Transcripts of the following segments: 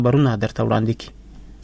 خبرونه درته وړاندې کړي.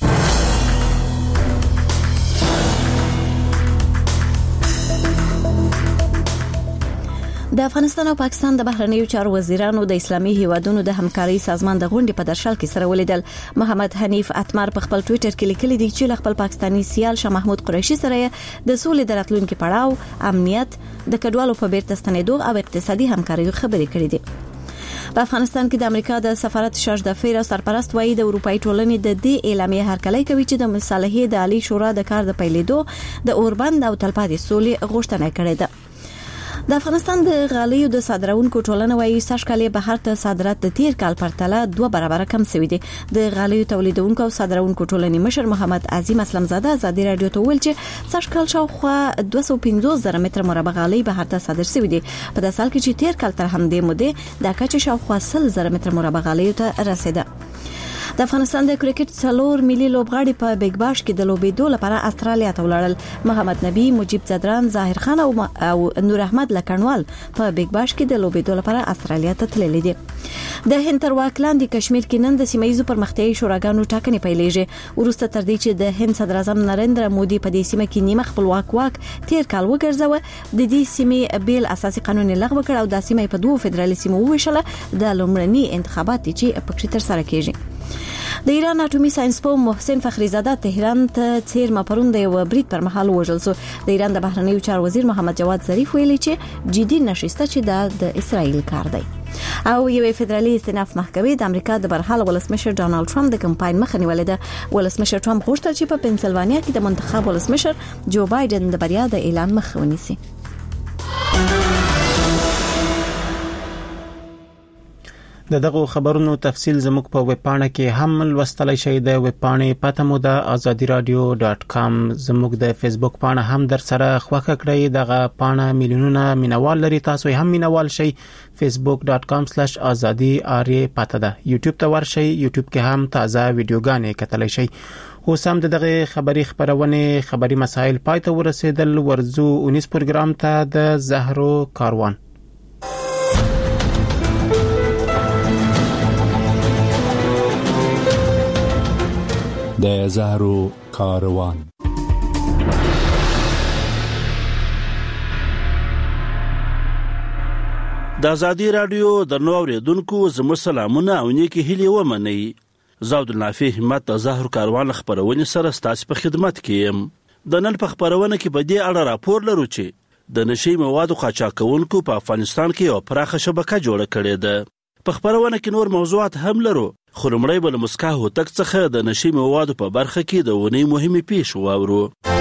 د افغانستان او پاکستان د بهرنیو چارو وزیرانو د اسلامي هیوادونو د همکاري سازمان د غونډې په درشل کې سره ولیدل. محمد حنیف اتمر په خپل ټوئیټر کې لیکلي دي چې خپل پاکستانی سیال شاه محمود قریشي سره د سولې د راتلونکو پړاو، امنیت، د کډوالو په بیرته ستنېدو او اقتصادي همکاري خبرې کړې دي. په افغانستان کې د امریکا د سفارت شاش د فیر سرپرست وایي د اروپאי ټولنې د دې اعلامیه هرکلی کوي چې د مصالحې د عالی شورا د کار د پیلېدو د اوربند او تلپاتې سولې غوښتنه کړې ده. د افغانستان د غالیو د صادرونکو ټولنه وایي سږ کال بهر ته صادرات د تیر کال پرتله 2 برابر کم شوي دي. د غالیو تولیدونکو او صادرونکو ټولنې مشر محمد عظیم اسلم زاده ازادي رادیو ته ویل چې سږ کال شاوخوا 250,000 متر مربع غالۍ بهر ته صادر شوي دي. په داسې حال کې چې تیر کال تر همدې مودې د کچې شاوخوا 100,000 متر مربع غالۍ ته رسیده. د افغانستان د کرکټ 4 ملي لوبغاړي په بیگ باش کې د لوبېدو لپاره استرالیا ته ولاړل. محمد نبی، مجيب زدران، ظاهر خان او نور احمد لکنوال په بیگ باش کې د لوبېدو لپاره استرالیا ته تللي دي. د هند تر واک لاندې کشمیر کې نن د سیمایي پرمختیايي شوراګانو ټاکنې پیلېږي. ورسته تر دې چې د هند صدر اعظم نریندرا مودي په دې سیمه کې نیمه خپلواک تیر کال وګرځاوه. د دې سیمې بیل اساسي قانون لغوه کړ او د سیمې په 2 فدرالي سیمو وویشله د لومړني انتخابات چې پکې تر سره کېږي. د ایران اټومي ساينس په محسن فخریزاده تهران ته څیرمه پروند یو برید پر مهال وژل شو. د ایران د بهرنیو چارو وزیر محمد جواد ظریف ویلي چې جدي نشسته چې د اسرائیل کار دی. او یو فدرالي استئناف محکمې د امریکا د برحال ولسمشر ډانلډ ټرمپ د کمپاین مخه نیولې ده. ولسمشر ټرمپ غوښتل چې په پنسلوانیا کې د منتخب ولسمشر جو بایدن د بریا د اعلان مخه ونیسي. دغه خبرونو تفصیل زموږ په ویب پاڼه کې هم لوستلای شئ. د ویب پاڼې پته مو د azadiradio.com. زموږ د فیسبوک پاڼه هم در سره خوښه کړئ. دغه پاڼه میلیونونه مینوال لري. تاسو هم مینوال شئ. facebook.com/azadi پته ده. یوټیوب ته ورشئ. یوټیوب کې هم تازه ویډیوګانې کتلای شئ. اوس هم دغه خبری مسائل پای ته ورسېدل. ورزو 19 پروګرام ته د زهرو کاروان. د زهرو کاروان. د ازادي رادیو د نو اوریدونکو زموږ سلامونه او نیکی هیلې ومنئ. زاود النافع همت د زهرو کاروان خبرونه سره ستاسو په خدمت کې يم. د نن په خبرونه کې په دې اړه راپور لرو چې د نشي موادو قاچاقونکو په افغانستان کې یو پراخه شبکه جوړه کړې ده. په خبرونه کې نور موضوعات هم لرو. خلمړی بل مسکا هوتک څخه د نشي موادو په برخه کې د ونی مهمه پیښ واورو.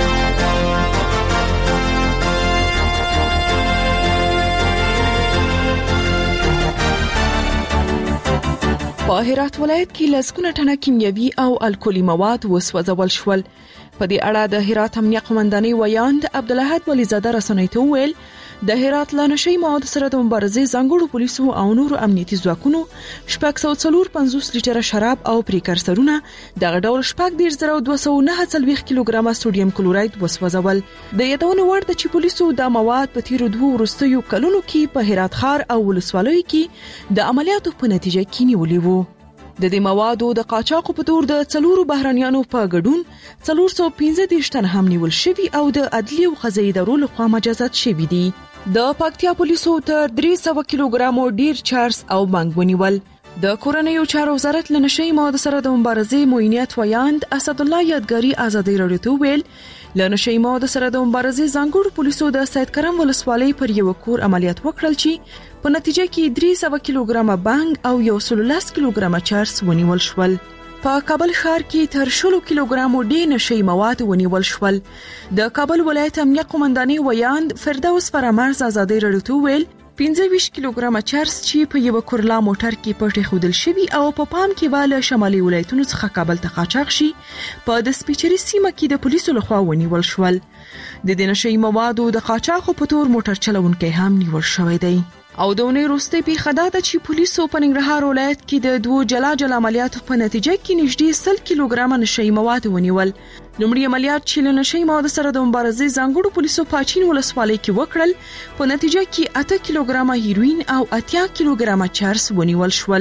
په هرات ولایت کې لسګونه ټنه کیمیاوي او الکولي مواد وسوځول شول. په دې اړه د هرات امنیه قومندانۍ ویاند عبدالحد ولیزاده رسنۍ ته وویل د هرات له نشي موادو سره د مبارزې ځانګړو پولیسو او نورو امنیتي ځواکونو 650 لیټره شراب او پریکرسرونه دغه ډول 6,249 کیلوګرامه سوډیم کلوراید وسوځول. د یادونې وړ ده چې پولیسو دا مواد په تیرو 2 وروستیو کلونو کې په هرات ښار او ولسوالیو کې د عملیاتو په نتیجه کې نیولي وو. د دې موادو د قاچاقو په تور د 4 بهرانيانو په ګډون 415 تن هم نیول شوي او د عدلي او قضایي ادارو لخوا مجازات شوي دي. د پکتیا پولیسو تر 300 کیلوګرامو ډیر چارس او بانګ ونیول. د کورنیو چارو وزارت له نشي موادو سره د مبارزې موینیت ویاند اسد الله یادګاری ازادي رادیو ته ویل له نشي موادو سره د مبارزې ځانګړو پولیسو د سید کرم ولسوالۍ پر یو کور عملیات وکړل چې په نتیجه کې 300 کیلوګرامه بانګ او 110 کیلوګرامه چارس ونیول شول. په کابل ښار کې تر 100 کیلوګرامو ډیر نشي مواد ونیول شول. د کابل ولایت امنیه قومندانۍ ویاند فردوس فرامرز ازادي رادیو ته ویل 25 کیلوګرامه چارس چې په یو کورلا موټر کې پټه خودل شوی او په پام کې واله شمالي ولایتونو څخه کابل ته قاچاق شي په د سپیچري سیمه کې د پولیسو لخوا ونیول شول. د دې نشي موادو د قاچاقو په تور موټر چلونکي هم نیول شوی دی. او د ونې روستي په خداته چې پولیسو په ننګرهار ولایت کې د 2 جلا عملیاتو په نتیجه کې نږدې 100 کیلوګرام نشي مواد ونیول. لومړی عملیات چې له نشي مواد سره د مبارزې ځانګړو پولیسو پاچین ولسوالۍ کې وکړل په نتیجه کې 8 کیلوګرام هیروین او 80 کیلوګرام چارس ونیول شول.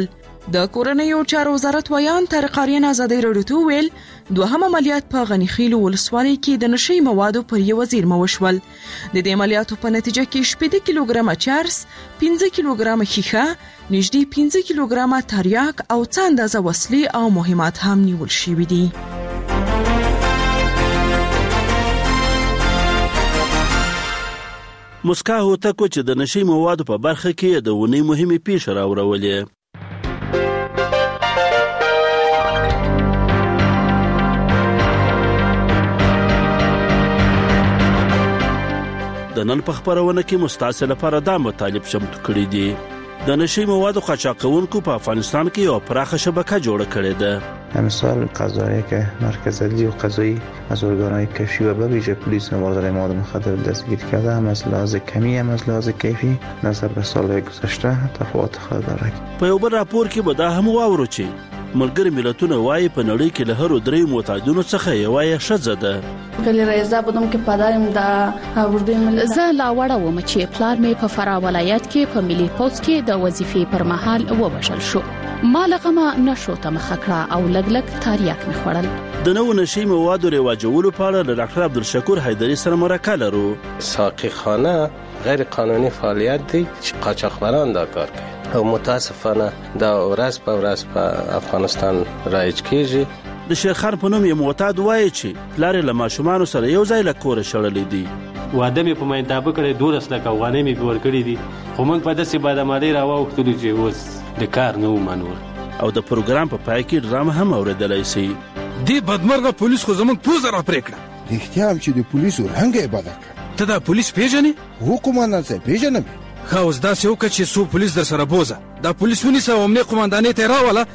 د کورنیو چارو وزارت ویان طارق آریان ازادي راډیو ته ویل دوهم عملیات په غنی خیل ولسوالۍ کې د نشي موادو پر یو وزیر موشول. د دې عملیاتو په نتیجه کې 7 کیلوګرام چارس، 15 کیلوګرام خیخه، نږدې 15 کیلوګرام تریاک او څه اندازه وسلې او مهمات هم نیول شوي دي. مسکا هوتکو چې د نشي موادو په برخه کې د ونی مهمه پیښه راوړولې. د نن په خبرونه کې مستعصل لپاره دا مطالب شمت کړی دي. د نشي موادو قاچاقونکو په افغانستان کې یو پراخه شبکه جوړه کړې ده. مثال قضایی که مرکز عدلی و قضایی از ارگانهای کشفی و به ویژه پلیس مبارزه مواد مخدر دستگیر کرده، هم از لحاظ کمی هم از لحاظ کیفی نظر به سالهای گذشته تفاوت خود دارد. په یو بل راپور کې به دا هم واورو چې ملګری ملتونه وايي په نړۍ کې له هر درې معتادینو څخه یو یې ښځه ده. رضا بودم که پدرم د اردوی ملت زه لا وړه وم چې پلار مې په فراه ولایت کې په ملي پوسټ کې د وظیفې پر مهال وبشل شو. ما لغمه نشو ته مخکړه او لګلګ تاریاک مې خوړل. د نو نشي موادو رواجولو په اړه له ډاکټر عبدالشکور حیدری سره مرکه لرو. ساقی خانه غیر قانونی فعالیت دی چې قاچاقبران دا کار کوي او متاسفانه دا ورځ په ورځ په افغانستان رایج کیږي. د شیرخان په نوم یو معتاد وایي چې پلار له ماشومان سره یو ځای له کور شړلې دي. واده مې په مینتابه کړې 12 لک افغانۍ مې ور کړې دي، خو موږ په داسې بادامالي راوختلو چې اوس د کار نه ومنور. او د پروګرام په پای کې ډرامه هم اوریدلای شي. دی بدمرغه پولیس خو زموږ پوزه را پرې کړه. احتیام چې د پولیسو رنګ یې بدل کړ. ته دا پولیس پیژنې؟ حکومت نه پیژنم. خو اوس دا څه وکړه چې سو پولیس در سره بوزه. دا پولیس ونیسه او امنیت قومندانۍ ته راوله.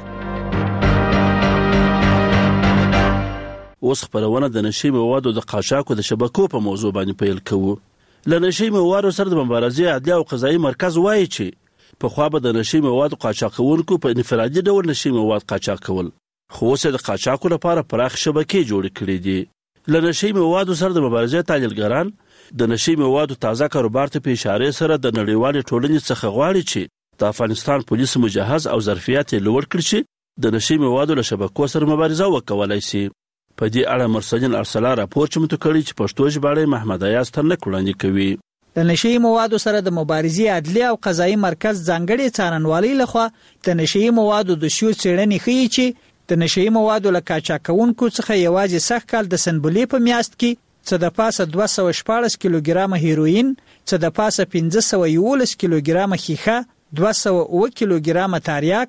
اوس خبرونه د نشي موادو د قاچاقو د شبکو په موضوع باندې پیل کوو. له نشي موادو سره د مبارزې عدلیه او قضایي مرکز وایي چې په خوا به د نشي موادو قاچاقونکو په انفرادي ډول نشي مواد قاچاق کول، خو اوس د قاچاقو لپاره پراخ شبکې جوړې کړې دي. له نشي موادو سره د مبارزې تحلیلګران د نشي موادو تازه کاروبار ته په اشاره سره د نړیوالې ټولنې څخه غواړي چې د افغانستان پولیس مجهز او ظرفیت لوړ کړي چې د نشي موادو له شبکو سره مبارزه وکولای شي. په دې اړه مرسدین ارسلا راپور چمتو کړی چې پښتو ژباړه محمد ایاز ترنک وړاندې کوي. د نشي موادو سره د مبارزې عدلیه او قضایي مرکز ځانګړي څارنوالۍ لخوا د نشي موادو د شیو څېړنې ښیي چې د نشي موادو له قاچاقونکو څخه یوازې سخت کال د سنبلې په میاشت کې څه د پاسه 214 کیلوګرام هیروین، څه د پاسه 1511 کیلوګرام خیخه، 209 کیلوګرام تریاک،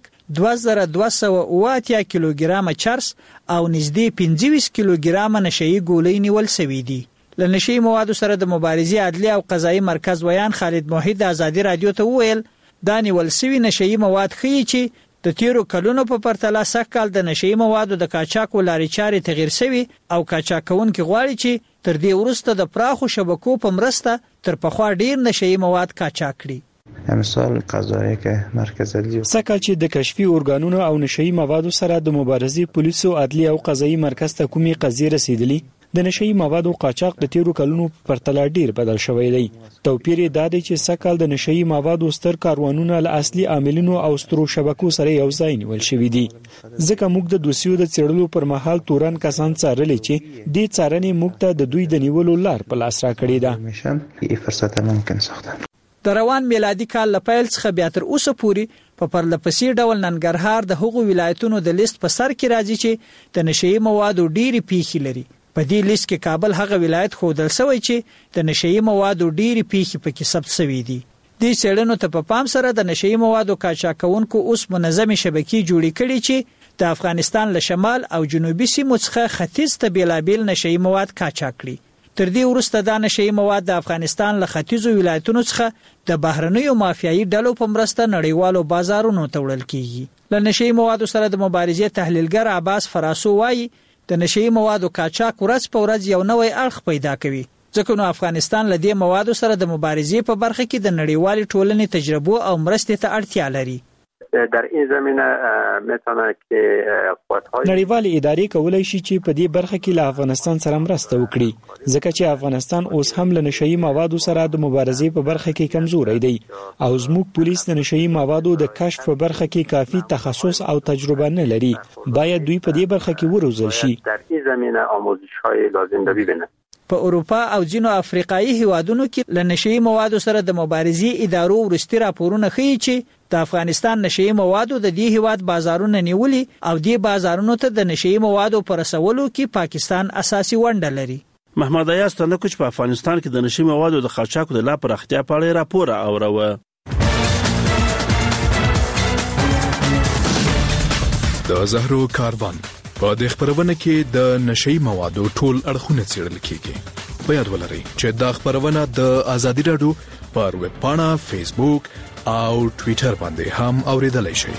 2280 کیلوګرام چرس او نږدې 25 کیلوګرام نشئی ګولۍ نیول شوې دي. له نشئی موادو سره د مبارزې عدلیه او قضایي مرکز ویان خالد موحد ازادي رادیو ته وویل دا نیول شوی نشئی مواد ښیي چې د تیرو کلونو په پرتله سږ کال د نشئی موادو د قاچاقو لارې چارې تغیر شوي او قاچاقونکي غواړي چې تر دې وروسته د پراخو شبکو په مرسته تر پخوا ډیر نشئی مواد قاچاق کړي. مثال قضایی که مرکز عدلی سکه چې د کشفي ارګانونو او نشئی موادو سره د مبارزې پولیسو عدلیه او قضایي مرکز ته کومې قضیې رسیدلې، د نشئی موادو قاچاق د تیرو کلونو په پرتله ډیر بدل شوی دی. توپیر یې دا دی چې سکه د نشئی موادو ستر کاروانونه له اصلي عاملینو او سترو شبکو سره یو ځای نیول شوی دي. ځکه موږ د دوسیو د څېړلو پر مهال تورن کسان څارلې چې دې څارنې موږ ته د دوی د نیولو لار په لاس راکړې ده. د روان میلادي کال له پیل څخه بیا تر اوسه پورې په پرلپسې ډول ننګرهار د هغو ولایتونو د لیست په سر کې راځي چې د نشئی موادو ډېری پیښې لري. په دې لیست کې کابل هغه ولایت ښودل شوی چې د نشئی موادو ډېری پیښې پکې ثبت شوي دي. دې څېړنو ته په پام سره د نشئی موادو قاچاقونکو اوس منظمې شبکې جوړې کړي چې د افغانستان له شمال او جنوبي سیمو څخه ختیځ ته بیلابیل نشئی مواد قاچاق کړي. تر دې وروسته دا نشئی مواد د افغانستان له ختیځو ولایتونو څخه د بهرنیو مافیایي ډلو په مرسته نړیوالو بازارونو ته وړل کیږي. له نشئی موادو سره د مبارزې تحلیلګر عباس فراسو وایي د نشئی موادو قاچاق ورځ په ورځ یو نوی اړخ پیدا کوي، ځکه نو افغانستان له دې موادو سره د مبارزې په برخه کې د نړیوالې ټولنې تجربو او مرستې ته اړتیا لري. در این زمینه میتونه که قوت‌های نړیوالې ادارې کولای شي چې په دې برخه کې له افغانستان سره مرسته وکړي ځکه چې افغانستان اوس هم له نشئی موادو سره د مبارزې په برخه کې کمزوري دی او زموږ پولیس د نشئی موادو د کشف په برخه کې کافي تخصص او تجربه نه لري باید دوی په دې برخه کې وروزل شي در این زمینه آموزش‌های لازم ده ببینه په اروپا او ځینو افریقایي هیوادونو کې له نشئی موادو سره د مبارزې ادارو ورستي راپورونه ښیي چې د افغانستان نشئی موادو د دې هیواد بازارونه نیولي او دې بازارونو ته د نشئی موادو پر رسولو کې پاکستان اساسي ونډه لري. محمد ایاز تنکوچ په افغانستان کې د نشئی موادو د قاچاقو د لا پراختیا په اړه راپور اوروه. د زهرو کاروان په دې خبرونه کې د نشئی موادو ټول اړخونه څېړل کیږي. په یاد ولرئ چې دا خبرونه د ازادي رادیو پر ویب پاڼه، فیسبوک او ټوئیټر باندې هم اوریدلای شئ.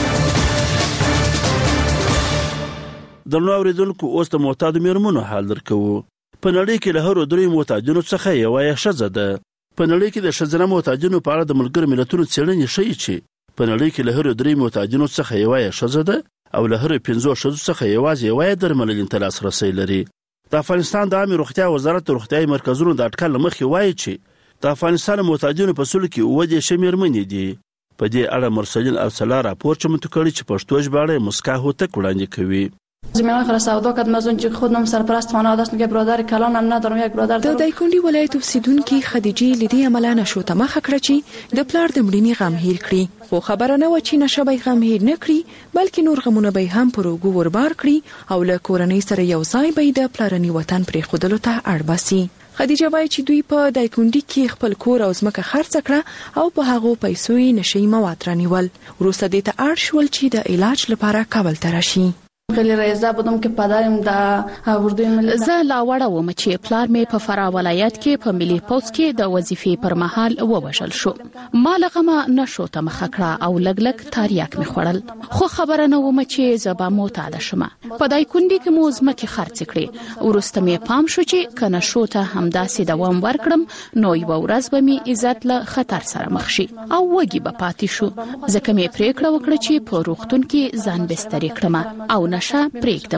د نو اوریدونکو اوس د معتاد میرمنو حال درکو. په نړۍ کې له هر درې معتادینو څخه یو یا ښځه ده. په نړۍ کې د ښځینه معتادینو په اړه د ملګرو ملتونو څېړنې ښیي چې په نړۍ کې له هر درې معتادینو څخه یو یا ښځه ده او له هر 15 ښځو څخه یوازې یو یا درملنې ته لاسرسی لري. د افغانستان د عامه روغتیا وزارت روغتیايي مرکزونو د اټکل مخې وایي چې د افغانستان معتادینو په سلو کې 9 میرمنې دي. په دې اړه مرسلین ارسلا راپور چمتو کړی چې پښتو ژباړه مسکا هوتک وړاندې کوي. زمینه خلاص سودا کردم از اون که خودم سرپرست خانواده است که برادر کلانم ندارم یک برادر دارم. د دایکندي ولایت اوسیدونکو خدیجه لیدي عملا نشوته مخه کړ چې د پلار د مړینې غم هیر کړي خو خبره نه و چې نشه به غم هیر نه کړي بلکې نور غمونه به هم پر وګو وربار کړي او له کورنۍ سره یو ځای به د پلارني وطن پرې خودلو ته اړ باسي. خدیجه وایي چې دوی په دایکندي کې خپل کور او ځمکه خرڅ کړه او په هغه پیسو یې نشئی مواد رانیول. وروسته دې ته اړ شول چې د علاج لپاره کابل ته راشي. خیلی رایزه بودم که پدرم در اردوی ملی زه لا وړه وم چې پلار مې په فراه ولایت کې په ملي پوسټ کې د وظیفې پر مهال ووژل شو. ما لغمه نشو ته مخ کړه او لګلګ تاریاک مې خوړل خو خبره نه وم چې زبا معتاد شمه. په دایکندي کې مو ځمکې خرڅ کړې ورسته مې پام شو چې کنه شو ته همداسې دوام ورکړم نو یو ورځ به مې عزت له خطر سره مخ شي او وږي به پاتې شو. ځکه مې پریکړه وکړه چې په روغتون کې ځان بسترې کړم او نشه پریکړم.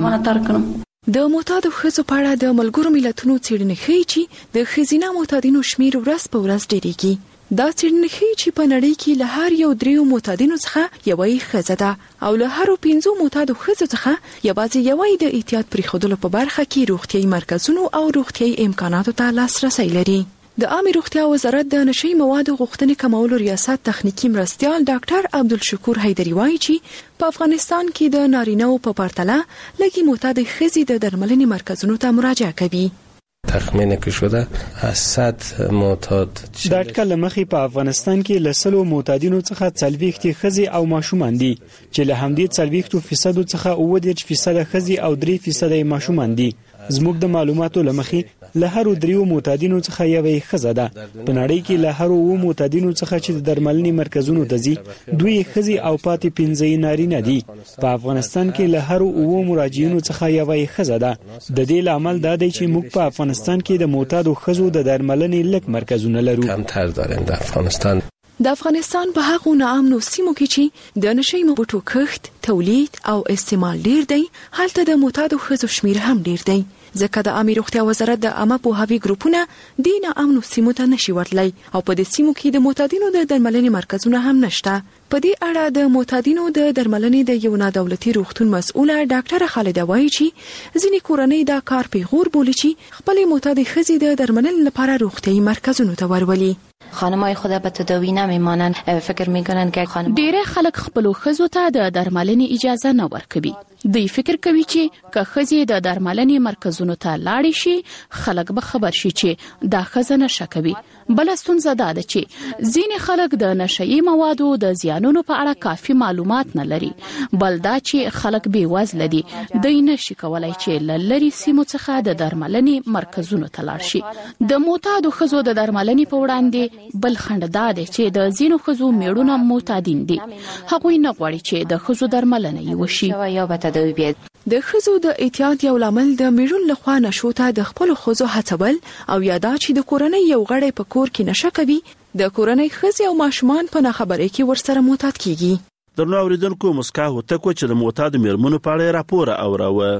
د معتادو ښځو په اړه د ملګرو ملتونو څېړنې ښیي چې د ښځینه معتادینو شمیر ورځ په ورځ ډېریږي. دا څېړنې ښیي چې په نړۍ کې له هر یو 3 معتادینو څخه یوه ښځه ده او له هر 5 معتادو ښځو څخه یوازې یوه د احتیاط پرېښودلو په برخه کې روغتیايي مرکزونو او روغتیايي امکاناتو ته لاسرسی لري. د عامه روغتیا وزارت د نشئی موادو غوښتنې کمولو ریاست تخنیکی مرستیال ډاکټر عبدالشکور حیدری وایي چې په افغانستان کې د نارینه‌و په پرتله لږی معتاد ښځې د درملنې مرکزونو ته مراجعه کوي. تخمین کې شده از 100 معتاد د اټکل مخې په افغانستان کې له 100 معتادینو څخه 40 ښځې او ماشومان دي چې له همدې 40% څخه 9% ښځې او 3% ماشومان دي. زموږ د معلوماتو لمخې له هر 3 معتادینو څخه یوه ښځه ده. په نړۍ کې له هر 9 معتادینو څخه چې د درملنې مرکزونو ته ځي 2 ښځې او پاتې 15 نارینه دي. په افغانستان کې له هر 9 مراجعینو څخه یوه ښځه ده. د دې لامل دا دی چې موږ په افغانستان کې د معتادو ښځو د درملنې لږ مرکزونه لرو. کمتر داریم د افغانستان. د افغانستان په هغو ناامنو سیمو کې چې د نشئی موادو کښت، تولید او استعمال ډیر دی هلته د معتادو ښځو شمیر هم ډیر دی. ځکه د عامه روغتیا وزارت د عامه پوهاوي ګروپونه د ناامنو سیمو ته نشي ورتلای او په دې سیمو کې د معتادینو د درملنې مرکزونه هم نشته. په دې اړه د معتادینو د درملنې د یو نادولتي روغتون مسؤله ډاکټر خالده وایي چې ځینې کورنۍ دا کار پیغور بولي چې خپل معتاد ښځې د درملنې لپاره روغتیايي مرکزونو ته ورولي. خانمای خود به تداوی نمیمانن فکر میکنن که خانم ډیره خلک خپل ښځو ته د درملنې اجازه نه ورکوي. دوی فکر کوي چې که ښځې د درملنې مرکزونو ته لاړې شي خلک به خبر شي چې دا ښځه نشه کوي. بل ستونزه دا ده چې ځینې خلک د نشئی موادو د زیانونو په اړه کافي معلومات نه لري. بل دا چې خلک بې وزله دي دوی نشي کولای چې له لرې سیمو څخه د درملنې مرکزونو ته لاړ شي. د معتادو ښځو د درملنې په وړاندې بل خنډ دا دی چې د ځینو ښځو میړونه معتادین دي. هغوی نه غواړي چې د ښځو درملنه یې وشي. د ښځو د احتیاط یو لامل د میړون لخوا نشو ته د خپل ښځو هڅول او یادا چې د کورنۍ یو غړی په کور کې نشه کوي د کورنۍ ښځې او ماشومان په ناخبرۍ کې ورسره معتاد کیږي. درنو اوریدونکو مسکا هوتکو چې د معتاد میرمنو په اړه راپور اوراوه.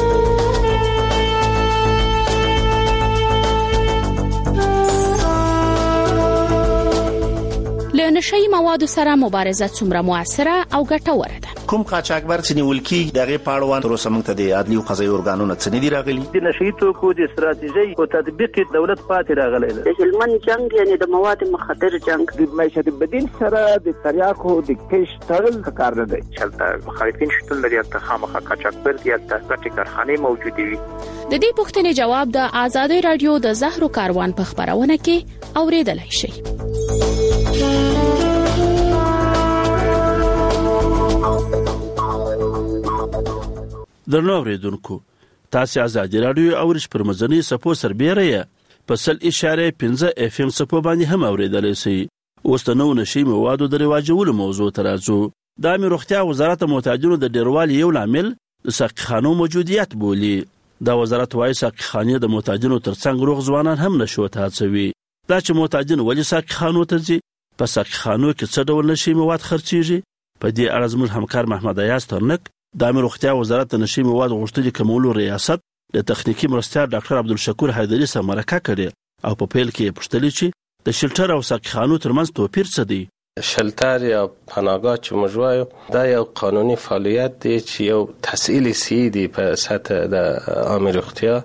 له نشئی موادو سره مبارزه څومره موثره او ګټوره ده؟ کوم قاچاقبر چې نیول کیږي دغه پاړوان تر اوسه موږ ته د عدلي او قضایي ارګانونو څخه نه دی راغلي. د نشئی توکو د استراتیژي او تطبیق دولت پاتې راغلی دی. د هلمند جنگ یعنی د مواد مخدر جنگ د معیشت بدیل سره د تریاکو د کش تړل کار نه دی. چلته مخالفین شتون لري چې خامخا قاچاقبر دي یا ګټې کارخانه موجوده وي. د دې پوښتنې جواب د آزادۍ رادیو د زهرو کاروان په خبرونه کې اوریدلای شئ. درنو اوریدونکو تاسو آزادۍ رادیو او رش پر مزنی سپو سربېره په 0.15 FM سپو باندې هم اوریدلای شئ. اوس د نو نشي موادو د رواجولو موضوع ترازو. د امیر روغتیا وزارت معتادینو د ډیروالي یو لامل د ساقخانو موجودیت بولی. دا وزارت وايي ساقخانه د معتادینو ترڅنګ روغ ځوانان هم نشو ته هڅوي. دا چې معتادین ولې ساقخانو ته ځي، په ساقخانو کې څه ډول نشي مواد خرڅيږي، په دې اړه زموږ همکار محمد ایاز ترنک د امیر روغتیا وزارت د نشي مواد غوښتنې کمولو ریاست د تخنیکی مرستیال ډاکټر عبدالشکور حیدری سره مرکه کړې او په پیل کې پوښتنه چې د شلټر او ساقخانو ترمنځ توپیر څه دی. شلتر یا پناهگاه چې موږ وایو دا یو قانوني فعالیت دی چې یو تسهیل سی دی په سطح د عامه روغتیا.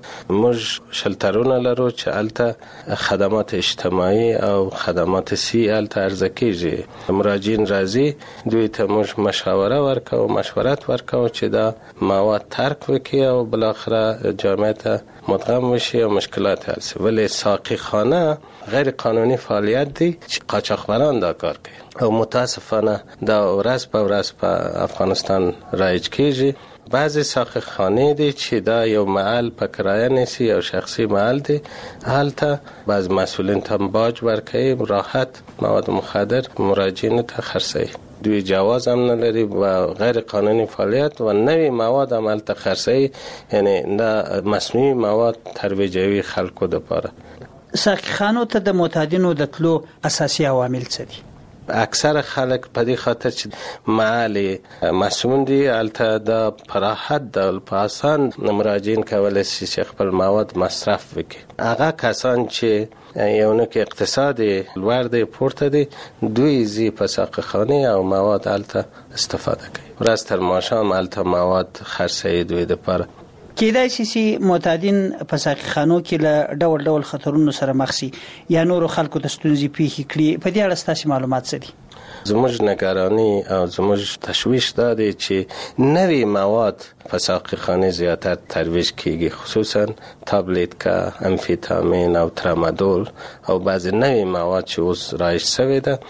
موږ شلترونه لرو چې الته خدمات اجتماعي او خدمات سی الته عرضه کیږي. مراجعین راځي دوی ته موږ مشوره ورکو مشورت ورکو چې دا مواد ترک وکړي او بل اخره جامعه ته مدغم وشي او مشکلات حل شي. ولی ساقخانه غیر قانوني فعالیت دی چې قاچاقبران دا کار کوي او متاسفانه دا ورځ په افغانستان رایج کیږي. بعضی ساقخانه دی چې دا یو محل په کرایه نیسی او شخصي محل دی، هلته بعض مسئولین ته باج ورکوي راحت مواد مخدر مراجعین ته خرڅوي. دوی جواز هم نلري و غیر قانوني فعالیت و نوی مواد عمل ته خرڅوي، یعنی دا مصنوعي مواد ترویجوي خلکو لپاره. ساقخانو ته د معتادینو د تلو اساسي عوامل څه دي؟ اکثر خلک په دې خاطر چې محل مسون دي الته د پراحت د پاسان مراجعین کولای شي چې خپل مواد مصرف وکړي. هغه کسان چې یو نه کې اقتصادي لوړ دی پورته دي دوی زی په ساقخانه او مواد الته استفاده کوي. ورځ تر ماښام الته مواد خرڅوي دوی لپاره. کېدای شي معتادین په ساقخانو کې له ډول ډول خطرونو سره مخ شي یا نور خلکو ته ستونزې پیښې کړي. په دې اړه ستاسو معلومات څه دي؟ زموږ نگرانی او زموږ تشویش دا دی چې نوی مواد په ساقخانه زیاتر ترویج کیږي، خصوصا تابلیتکا، امفیتامین او ترامادول او بعضی نوی مواد چې اوس رایج شوی ده.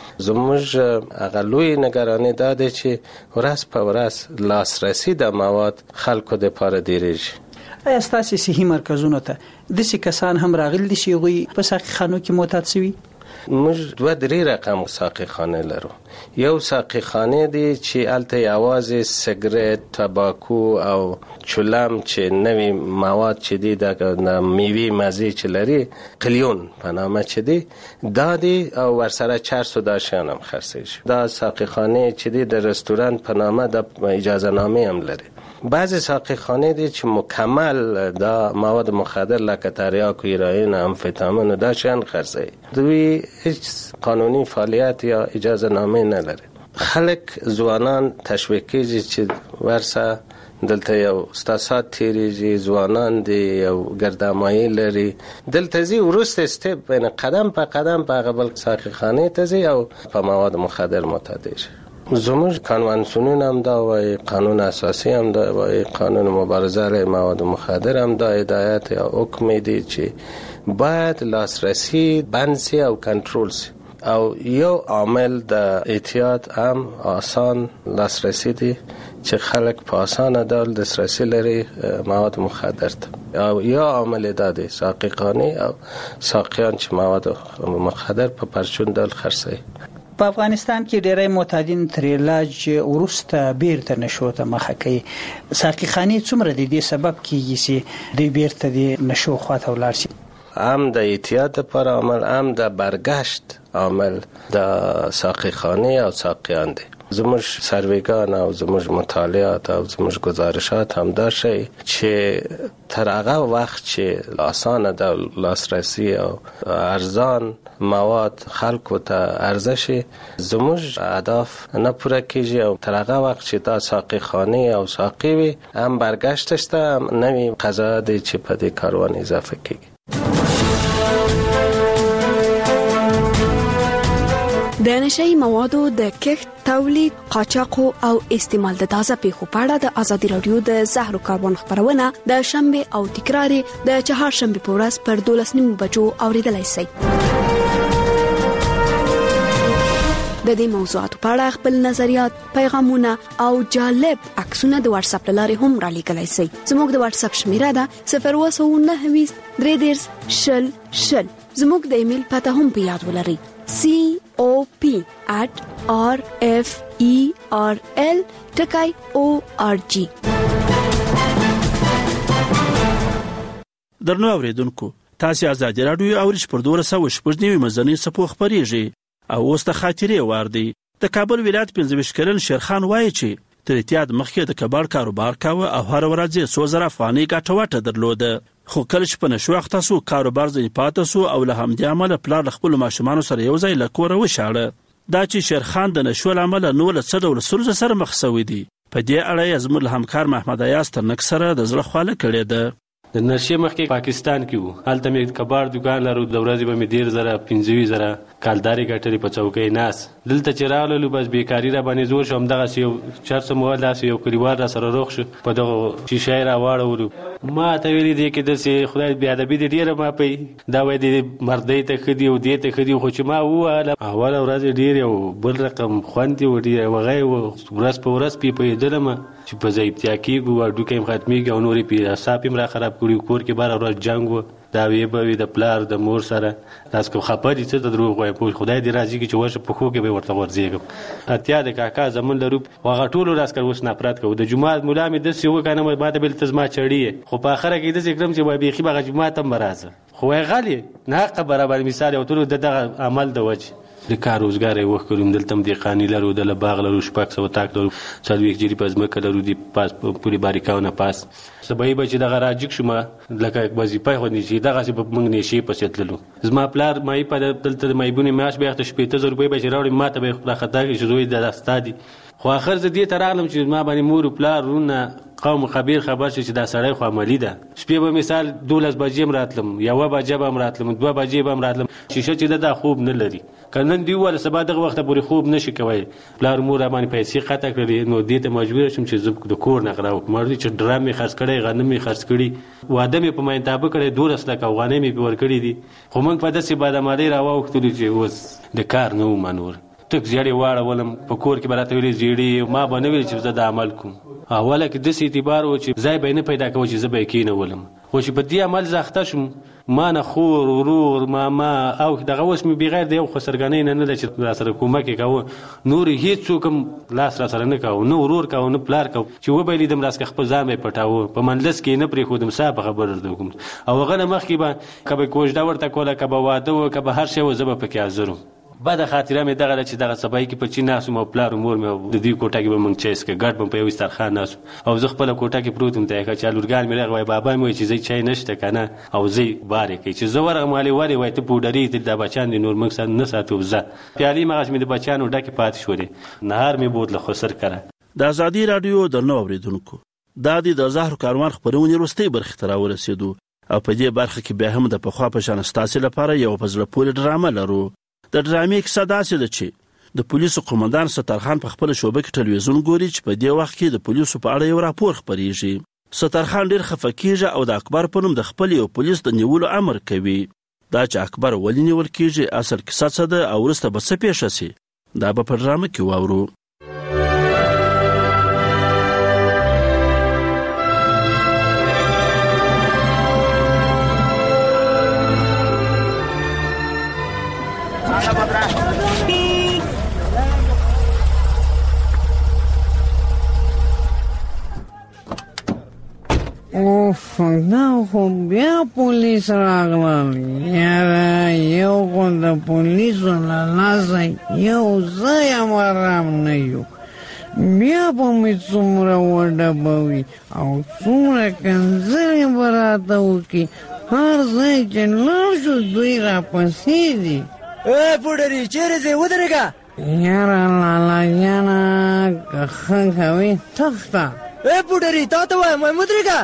زموږ اغلوی نگرانی دا دی چې ورځ په ورځ لاسرسی د مواد خلکو د پاره ډیریږي. آیا ستاسو صحي مرکزونو ته د څه کسان هم راغلي دي چې غوي په ساقخانو کې معتاد شوي؟ موږ دوه درې رقم ساقخانه لرو. یو ساقخانه دی چې الته یوازې سیګریټ، تباکو او چولم چې نوی مواد چې دی د میوي مزه چې لري قلیون په نامه چې دی دا دی او ورسره چرس و داشان هم خرڅیږي. دا ساقخانه چې دی د رستوران په نامه د اجازه نامه هم لري. بعضی ساقخانه دی چې مکمل دا مواد مخدر لکه تریاک، هیروئین، امفیتامین و داشان خرڅوي. دوی هیچ قانونی فعالیت یا اجازه نامه نداره. خلک ځوانان تشویق کیږي چې ورسه دلته یو استاسات تیریږي، ځوانان دی یو ګردامایي لري دلته زی ورسته استپ بین قدم په قدم په قبل ساقخانه ته زی او په مواد مخدر معتاد شي. زموږ قانون هم دا وایي، قانون اساسی هم دا وایي، قانون مبارزه علیه مواد مخدر هم دا هدایت یا حکم دی چې باید لاسرسی بند سی او کنټرول سی. او یو عامل د احتیاط هم آسان لاسرسی دی چې خلک په آسان ډول دسترسی لري مواد مخدر ته. او یا عامل دا دی ساقخانه او ساقیان چې مواد مخدر په پرچون ډول خرڅوي. په افغانستان کې ډېری معتادین تر علاج وروسته بیرته نشو ته مخه کوي. ساقخانه څومره د دې سبب کیږي چې د بیرته د نشو خواته ولاړ شي؟ هم د احتیاط پر عمل هم د برگشت عمل د ساقخانه او ساقیان دی. زموږ سرویګان او زموږ مطالعات او زموږ گزارشات هم دا شي چې تر هغه وخت چې آسانه د لاسرسي او ارزان مواد خلکو ته ارزش زموږ اهداف نه پوره کیږي او تر هغه وخت چې دا ساقی خانه او ساقی وي هم برگشتش ته نوی قضا دی چې په دې کاروان اضافه کیږي. د نشئی موادو د کښت، تولید، قاچاق او استعمال د تازه پیښو په اړه د ازادي رادیو د زهرو کاروان خبرونه د شنبه او تکرار د چهارشنبه په ورځ پر 12:30 بجو اوریدلای شئ. د دې موضوعاتو په اړه خپل نظریات، پیغامونه او جالب عکسونه د واتس اپ لارې هم را لیږلای شئ. زموږ د واتس اپ شمیره ده 029 310 زموږ د ایمیل پته هم په یاد ولرئ cop@referl.org. درنو اوریدونکو، تاسو آزادي رادیو او رښتور 200 مزنی صفو خبريږي او اوس د خاطرې وار دی. د کابل ولایت 25 کلن شیرخان وایي چې تر اتحاد مخکې د کباړ کاروبار کاوه او هر ورځ 100,000 افغانۍ ګټه وټه درلوده. خو کله چې په نشو وخت تاسو کاروبار ځای پاتې سو او له همدې عمله پلار خپل ماشومان سره یو ځای لکوره وشاړه. دا چې شیرخان د نشو عمل نو له څه ډول سره مخ شوی دی. په دې اړه یې زموږ همکار محمد ایاز تر نک سره د زړه خواله کړې ده. د نشې مخکې پاکستان کې وو، هلته مې کباړ دکان لرو، د ورځې به مې 15,000 کالداري ګټلې په چوکۍ ناس. دلته چې راغلو بس بیکاری را باندې زور شوم، دغه یو چرڅ مواد داسې یو کلیوال را سره روغ شو، په دغه شیشه را واړولو. ما ته ویلي دی کې داسې خدای بې ادبي دې ډېره ما پي دا وایي دې مردۍ ته ښه دي او دې ته ښه دي، خو چې ما وویله اوله ورځ ډېر یو بل رقم خوند یې و، ډېر وغی و، ورځ په ورځ پې پوهېدلم چې په ضایبتیا کېږو، هډوکی هم ختمېږي او نورې پې اعصاب هم را خراب کړي. کور کې باره ورځ جنګ و، دا وی به وي د پلار د مور سره، تاسو که خفه دي څه د دروغ وایي، خدای دې راضي کړي چې ورشه پښو کې به ورته ورځېږم. اتیا د کاکا زمون لرو هغه ټولو لاس کړ اوس نفرت کوو. د جمعات مولا مې داسې وکنه ما ته بل ته زما چړي، خو په آخره کې داسې کړم چې وایي بیخي به هغه جمعات هم به راځه، خو وایي غلې ناحقه برابر مثال یو ټولو د دغه عمل د وجې د کار روزګار یې وخت کړو. دلته هم دهقاني لرو، دله باغ لرو، 600 تاک لرو، 40 جري په ځمکه لرو، د پاس پورې باریکاونه پاس سبا به چې دغه راجک شوم لکه وظیفه خو نه شي دغه په موږ نشي پسې تللو. زما پلار مې په دلته مېبونی معاش به 80,000 روپۍ به راوړي، ماته به خپل خطا کې شروع د استادي. خو اخر زه دې ته راغلم چې ما باندې مور او پلار رونه قوم خبر شي چې دا سړی خو عملی ده. شپې به مثال 12 بجې راتلم، 1 بجې به راتلم، 2 بجې به راتلم، شیشه چې دا خوب نه لري. کنن دی ول سبا دغه وخت پورې خوب نشي کوي. پلار مور باندې پیسې خطا کړې، نو دې ته مجبور شم چې زب د کور نه غراو مرضی چې ډرامې خرڅ کړي، غنمې خرڅ کړي، واده مې په مینتابه کړي، 2 لک افغانۍ مې ور کړې دي. خو موږ په داسې بادامالي راوختلو چې اوس د کار نه منور تک زیړې واړه ولم په کور کې براته ویلې زیړې ما باندې ویل چې زه د عمل کوم. اوله کې د اعتبار و چې ځای به نه پیدا کوم چې زه به کینه ولم، خو چې په دې عمل زاخته شم ما نه خور ورور ماما او دغه اوس مې بغیر د یو خسرګنۍ نه چې را سره کومه کې کاوه، نور هیڅ څوک لاس را سره نه کاوه، نه ورور کاوه نه پلار کاوه، چې و به لیدم راس خپل ځان مې پټاوه په منلس کې نه پرې خودم صاحب خبر درته کوم. او هغه مخ کې به کبه کوژدا ورته کوله، کبه واده و، کبه هر شی و، زه به پکې حاضر وم. بعد خاطره مې دغه چې دغه سبای کې په چیناسو مو پلار مور مې د دې کوټه کې به مونږ چایس کې ګډ په یو سترخان ناس او زه خپل کوټه کې پروت وم ته چې لورګان مې راغوي بابا مې چې زی چای نشته کنه او زی باره کې چې زه ورغه مالي وری وای ته پوډری د بچان د نور مونږ سره نه ساتو زه پیالي مغاش مې د بچانو ډکه پات شولې نهار مې بوتله خسر کړه. د ازادي رادیو درنو اوریدونکو دا د زهر کاروان خبرونه وروستي برخه تر ورسېدو او په دې برخه کې به هم د پخوا په شان ستاسو لپاره یو فزله پولی ډرامه لرو. د ډرامې کیسه داسې ده چې د پولیسو قومندان سترخان په خپل شوبه کې ټلویزیون ګوري چې په دې وخت کې د پولیسو په اړه یو راپور خبريږي. سترخان ډیر خفه کیږي او د اکبر په نوم د خپل یو پولیس د نیولو امر کوي. دا چې اکبر ولې نیول کیږي اصل کیسه څه ده او وروسته به څه پیښ شي دا به په ډرامه کې واورو. دا خو بیا پولیس راغلل یاره یو خو د پولیسو له لاسه یو ځای هم آرام نه یو بیا به مې څومره وډبوي او څومره کنځلې به راته وکړي. هر ځای چې لاړ شو دوی راپسې دي. پوډري چیرې ځې ودرېږه. یاره لالا جانه که ښه کوې تخته. پوډري تا ته وایم ودرېږه.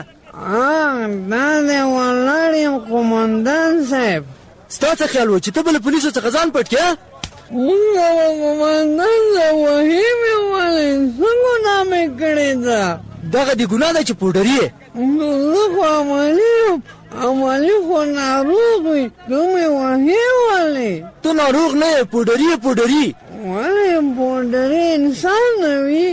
دا دی ولاړ یم قومندان صاحب. ستا څه خیال و چې ته به له پولیسو څخه ځان پټ کړې؟ مونږ به قومندان صاحب وهي مې ولې څه ګناه مې کړې ده؟ دغه دې ګناه ده چې پوډري یې. زه خو عملي یم، عملي خو ناروغ وي، ته مې وهي ولې؟ ته ناروغ نه یې، پوډري یې پوډري. ولې پوډري انسان نه وي؟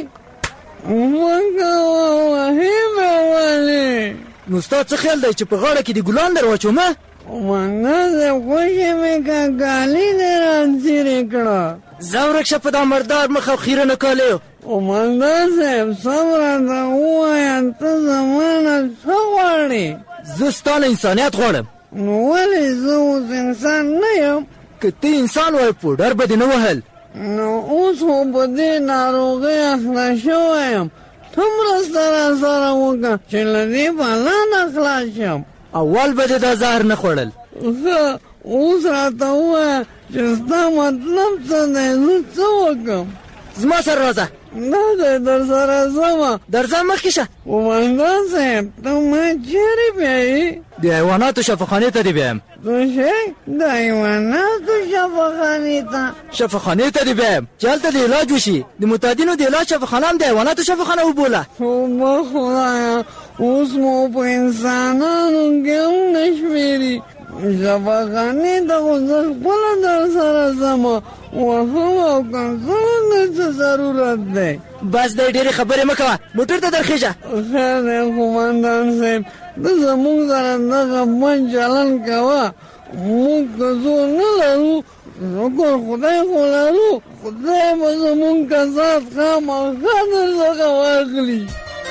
مګه وهي مې ولې؟ نو ستا څه خیال دی چې په غاړه کې دې ګلان در واچومه؟ قومندان صاحب خوښې مې که ګالي دې رانځېرې کړه. ځه ورک شه په دا مردار مخ او خیره نه کالیو. قومندان صاحب سم راته ووایه ته زما نه څه غواړې؟ زه ستا نه انسانیت غواړم. نو ولې زه اوس انسان نه یم؟ که ته انسان وای پوډر به دې نه وهل. نو اوس خو په دې ناروغۍ اخته شوی یم، ته مرسته راسره وکړه چې له دې بلا نه خلاص شم. اول به دې دا زهر نه خوړل. ښه اوس راته ووایه چې ستا مطلب څه دی، زه څه وکړم؟ زما سره راځه. نه دی در سره ځمه. درځه مخکې شه. قومندان صاحب ته ما چیرې بیایي؟ د حیواناتو شفاخانې ته دې بیایم. څه شی؟ د حیواناتو شفاخانې ته؟ شفاخانې ته دې بیایم چې هلته د علاج وشي. د معتادینو د علاج شفاخانه هم د حیواناتو شفاخانه وبوله. توبه خدایه، اوس مو په انسانانو کې هم نه شمېري. شفاخانې ته خو زه خپله در سره ځمه، وهم او کنځلو ته څه ضرورت دی؟ بس دی ډېرې خبرې مه کوه، موټر ته درخېږه. خیر دی قومندان صاحب، ته زموږ سره دغه بد چلند کوه. موږ که زور نه لرو، شکر خدای خو لرو، خدای به زموږ کسات خامخا درڅخه واخلي.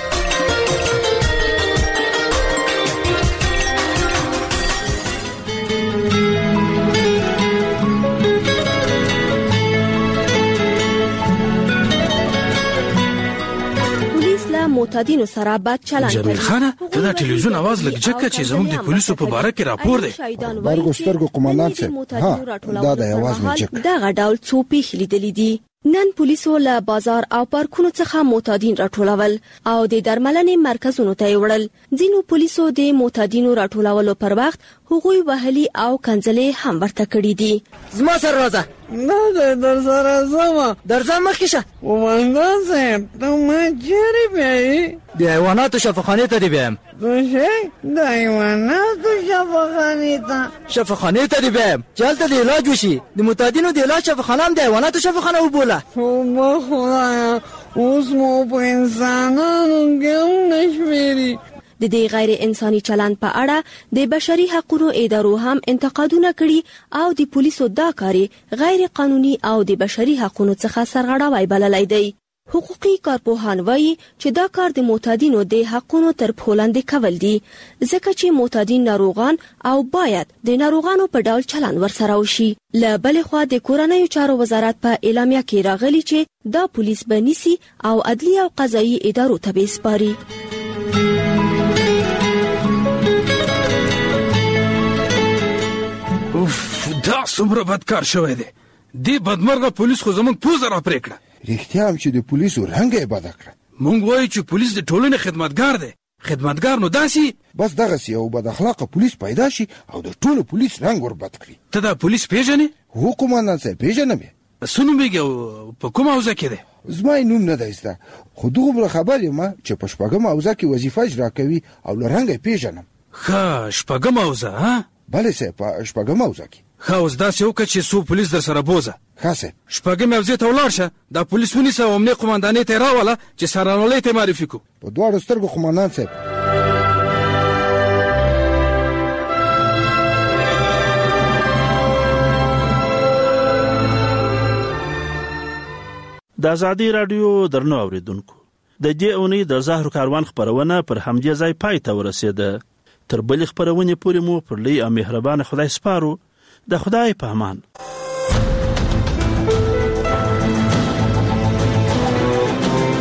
معتادینو سره بد چلند کوي. جمیل خانه ته دا ټلویزیون आवाज لګ جګه چې زموږ د پولیسو په باره کې راپور دی. برګو سترګو قومندان صاحب، ها دا د आवाज مې جګ. دغه ډول څو پیښې لیدلې دي. نن پولیسو له بازار او پارکونو څخه معتادین راټولول او د درملنې مرکزونو ته وړل. ځینو پولیسو د معتادینو راټولولو پر وخت هغوی وهلي او کنځلې هم ورته کړې دي. زما سره راځه. نه دی در سره ځمه. درځه مخکې شه. قومندان صاحب ته ما چیرې بیایي؟ د حیواناتو شفاخانې ته دې بیایم. څه شی؟ د حیواناتو شفاخانې ته؟ شفاخانې ته دې بیایم چې هلته د علاج وشي. د معتادینو د علاج شفاخانه هم د حیواناتو شفاخانه وبوله. توبه خدایه، اوس مو په انسانانو کې هم نه شمېري. د دې غیر انساني چلند په اړه د بشري حقوقو ادارو هم انتقادونه کړي او د پولیسو دا کار غیر قانوني او د بشري حقوقو څخه سرغړاوی بللی دی. حقوقي کارپوهان وایي چې دا کار د معتادینو د حقوقو تر پښو لاندې کول دي، ځکه چې معتادین ناروغان او باید د ناروغانو په ډول چلند ورسره وشي. له بلې خوا د کورنیو چارو وزارت په اعلامیه کې راغلی چې دا پولیس به نیسي او عدلي او قضایي ادارو ته به سپاري. دا څومره بدکار شوی دی. دې بدمرغه پولیس خو زموږ پوزه را پرې کړه. رښتیا هم چې د پولیسو رنګ یې بده کړه. مونږ وایو چې پولیس د ټولنې خدمتګار دی. خدمتګار نو داسې بس دغسې یو بد اخلاقه پولیس پیدا شي او د ټولو پولیس رنګ ور بد کړي. ته دا پولیس پیژنې؟ هو قومندان صاحب پیژنم یې. څه نومېږي او په کومه حوزه کې دی؟ زما یې نوم نه دی زده، خو دومره خبر یم چې په شپږمه حوزه کې وظیفه اجرا کوي او له رنګه یې پیژنم. ښه شپږمه حوزه ها؟ بلې صاحب په شپږمه حوزه کې. ښه اوس داسې وکړه چې څو پولیس در سره بوزه. ښه صاحب. شپږمې حوزې ته ولاړ شه، دا پولیس ونیسه او امنیه قومندانۍ ته یې راوله چې سرانولۍ ته یې معرفي کړو. په دواړو سترګو قومندان صاحب. د ازادي رادیو درنو اوریدونکو، د دې اونۍ د زهر کاروان خبرونه پر همدې ځای پای ته ورسېده. تر بلې خبرونې پورې مو پر لوی او مهربان خدای سپارو. د خدای په امان.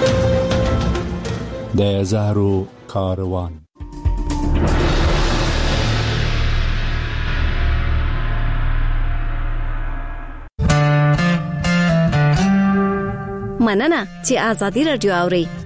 د زهرو کاروان. مننه چې آزادي رادیو اوري.